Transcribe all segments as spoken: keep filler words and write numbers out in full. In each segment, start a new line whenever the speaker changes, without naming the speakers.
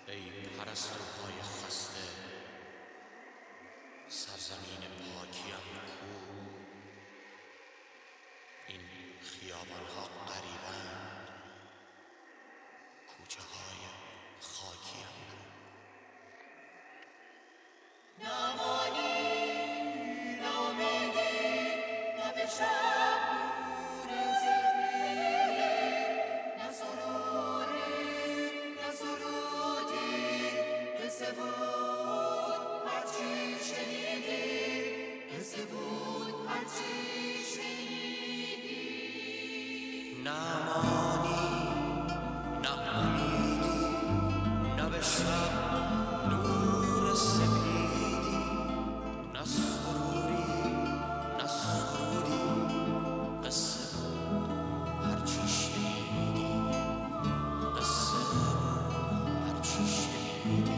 ای پرستوهای خسته، سرزمین پاکیم کو؟ این خیابانها غریبند، کوچه های خاکیم کو؟
نمانی نامیدی نه به شب نور زیبی، نه سروری نه سرودی، قصه بود هرچی شنیدی، قصه بود هرچی شنیدی.
نمانی نه امیدی نه به شب نور سپیدی، نه سروری نه سرودی، قصه بود هرچی شنیدی، قصه بود هرچی شنیدی.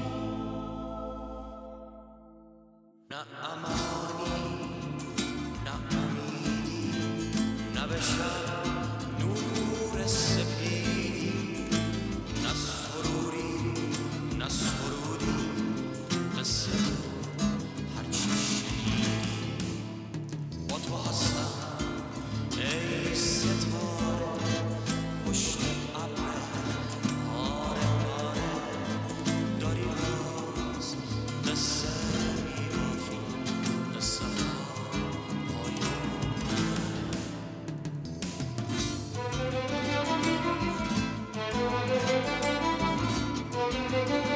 نه امانی نه امیدی نه به شب نور سپیدی، نه سروری نه سرودی، قصه هرچی شنیدی. با تو هستم ای ستاره پشت ابر، پاره پاره داری باز قصه میبافی، قصه ها پایان نداره.
Thank you.